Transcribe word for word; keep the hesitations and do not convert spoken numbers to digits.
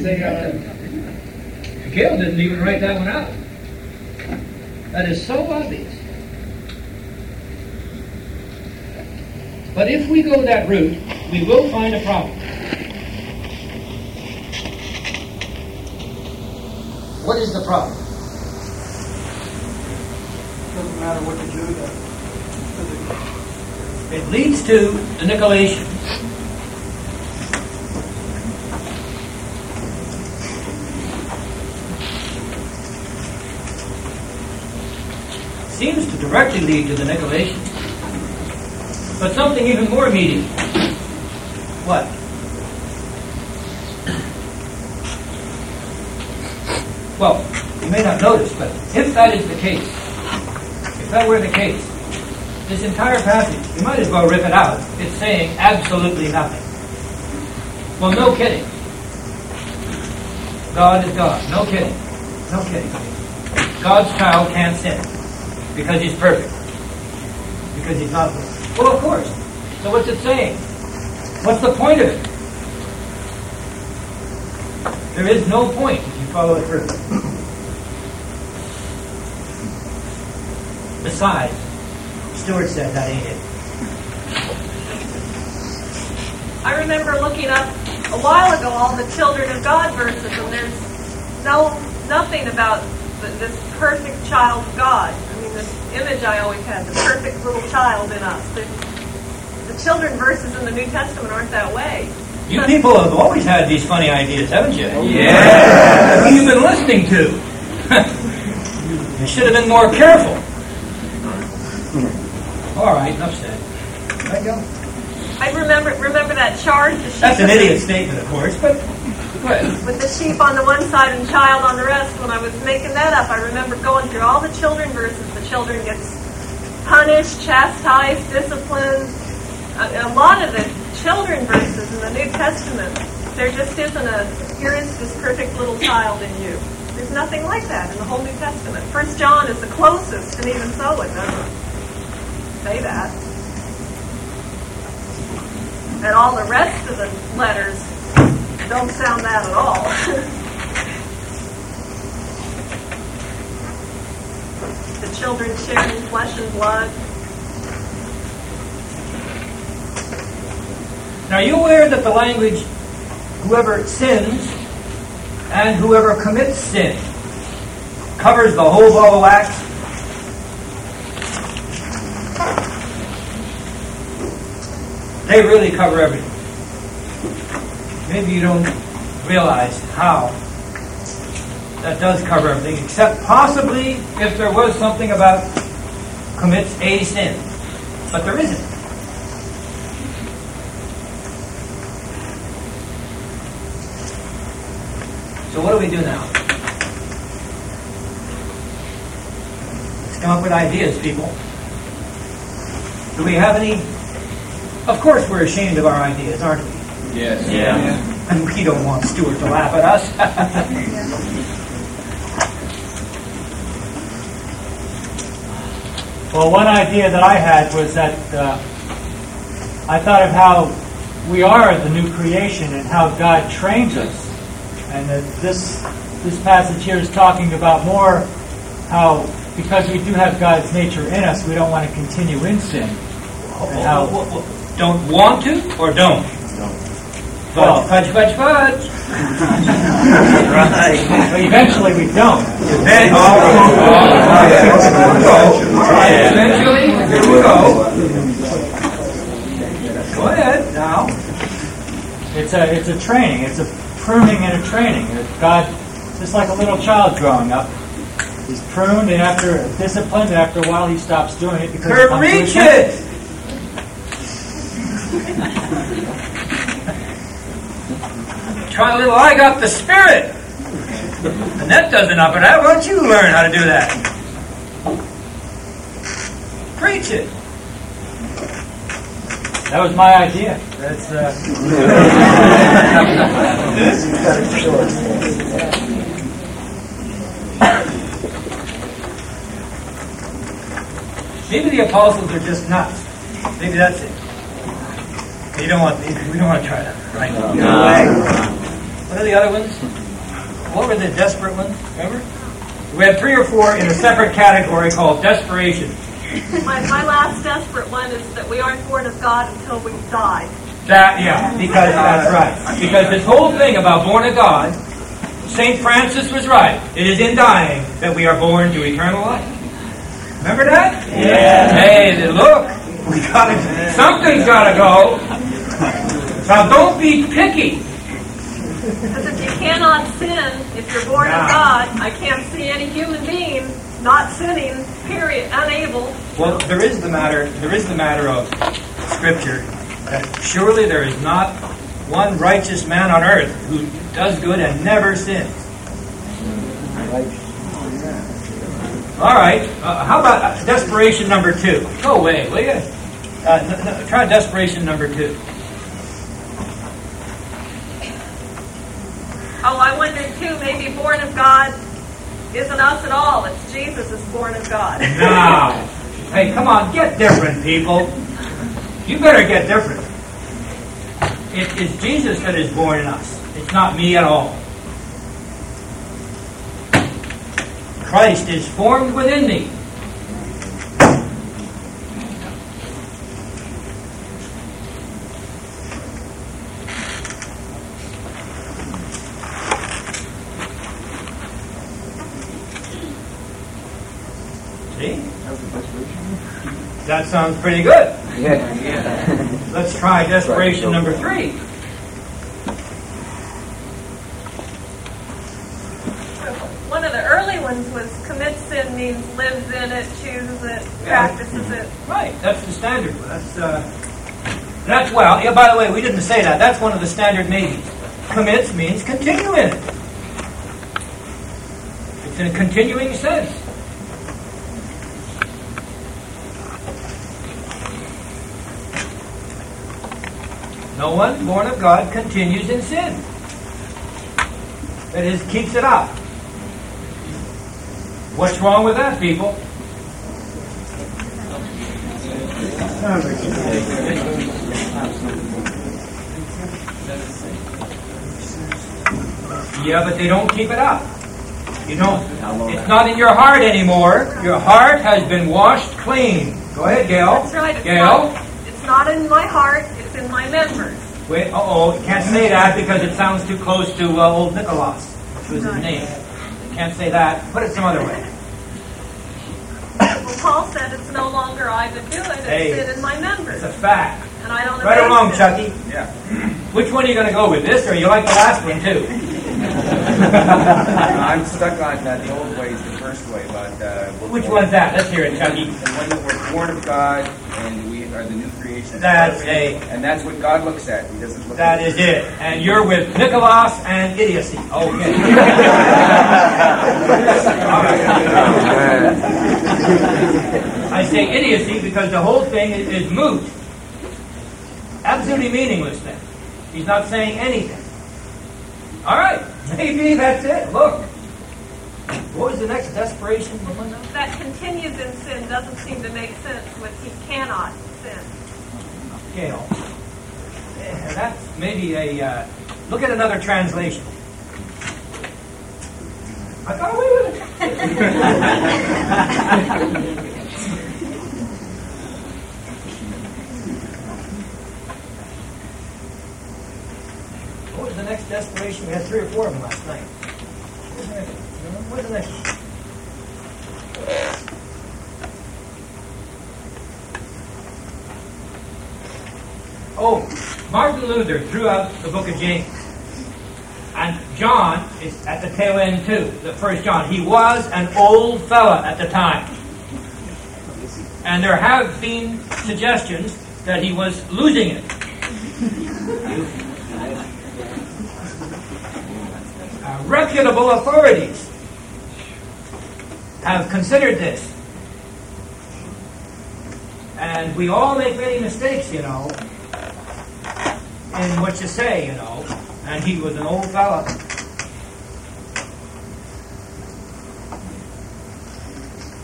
they got them. Gail didn't even write that one out. That is so obvious. But if we go that route, we will find a problem. What is the problem? Doesn't matter what the Jew does. It leads to the Nicolaitans. Seems to directly lead to the Nicolaitans. But something even more immediate. What? Well, you may not notice, but if that is the case, if that were the case, this entire passage, you might as well rip it out. It's saying absolutely nothing. Well, no kidding. God is God. No kidding. No kidding. God's child can't sin because he's perfect. Because he's not perfect. Well, of course. So what's it saying? What's the point of it? There is no point if you follow it through. Besides, Stuart said that ain't it. I remember looking up a while ago all the children of God verses, and there's no nothing about the, this perfect child of God. I mean, this image I always had, the perfect little child in us. The, the children verses in the New Testament aren't that way. You people have always had these funny ideas, haven't you? Yeah. Who you've been listening to? You should have been more careful. All right, enough said. Let go. I remember remember that chart. The sheep That's an idiot statement, of course, but go ahead. With the sheep on the one side and child on the rest. When I was making that up, I remember going through all the children verses. The children gets punished, chastised, disciplined. A, a lot of the children verses in the New Testament, there just isn't a, here is this perfect little child in you. There's nothing like that in the whole New Testament. First John is the closest, and even so it doesn't say that. And all the rest of the letters don't sound that at all. The children sharing flesh and blood. Now, are you aware that the language, whoever sins and whoever commits sin, covers the whole ball of wax? They really cover everything. Maybe you don't realize how that does cover everything, except possibly if there was something about commits a sin. But there isn't. So what do we do now? Let's come up with ideas, people. Do we have any? Of course we're ashamed of our ideas, aren't we? Yes. Yeah. yeah. And we don't want Stuart to laugh at us. Well, one idea that I had was that uh, I thought of how we are the new creation and how God trains us. And that this this passage here is talking about more how, because we do have God's nature in us, we don't want to continue in sin. And how, don't want to or don't? Don't. Well, fudge, fudge, fudge. Right. But eventually we don't. Eventually, here we go. Go ahead now. It's a it's a training. It's a pruning and a training. God, just like a little child growing up, he's pruned, and after disciplined, and after a while he stops doing it because it comes to his it. Try a little. I got the Spirit, and that does enough of that. Why don't you learn how to do that? Preach it. That was my idea. That's uh... Maybe the apostles are just nuts. Maybe that's it. You don't want. We don't want to try that, right? No. What are the other ones? What were the desperate ones? Remember? We had three or four in a separate category called desperation. My, my last desperate one is that we aren't born of God until we die. That, yeah, because that's right. Because this whole thing about born of God, Saint Francis was right. It is in dying that we are born to eternal life. Remember that? Yeah. Hey, look, we gotta, something's got to go. Now, don't be picky. Because if you cannot sin, if you're born Nah. of God, I can't see any human being not sinning, period, unable. Well, there is the matter. There is the matter of Scripture that surely there is not one righteous man on earth who does good and never sins. All right. Uh, how about uh, desperation number two? Go away, will you? Uh, n- n- try desperation number two. Oh, I wondered too, maybe born of God isn't us at all. It's Jesus is born of God. Now, hey, come on, get different, people. You better get different. It is Jesus that is born in us. It's not me at all. Christ is formed within me. See? That sounds pretty good. Yeah. Let's try desperation number three. One of the early ones was commit sin means lives in it, chooses it, practices it. Right, that's the standard. That's uh, that's well. Yeah, by the way, we didn't say that. That's one of the standard maybes. Commits means continue in it. It's in a continuing sense. No one born of God continues in sin. That is, keeps it up. What's wrong with that, people? Yeah, but they don't keep it up. You don't. It's not in your heart anymore. Your heart has been washed clean. Go ahead, Gail. That's right. It's Gail. not, it's not in my heart. It's in my members. Wait, uh-oh, you can't say that because it sounds too close to uh, old Nicholas, which was his name. You can't say that. Put it some other way. Well, Paul said it's no longer I that do it. It's Hey, sin in my members. It's a fact. And I don't Right or abase wrong, it. Chucky? Yeah. Which one are you going to go with, this or you like the last one too? I'm stuck on uh, the old ways, the first way, but uh, we're Which born- one's that? Let's hear it, Chucky. The one that we're born of God, and we are the new creation. That's a- and that's what God looks at. He doesn't look. That at is it. And you're with Nicholas and idiocy. Okay. All right. I say idiocy because the whole thing is, is moot. Absolutely meaningless then. He's not saying anything. All right. Maybe that's it. Look. What was the next desperation? That continues in sin doesn't seem to make sense with he cannot sin. Gail. Yeah, that's maybe a... Uh, look at another translation. I got away with it. What was the next desperation? We had three or four of them last night. What was the next one? Oh, Martin Luther threw out the book of James. And John is at the tail end too, the first John. He was an old fella at the time. And there have been suggestions that he was losing it. Uh, reputable authorities have considered this. And we all make many mistakes, you know, in what you say, you know. And he was an old fella.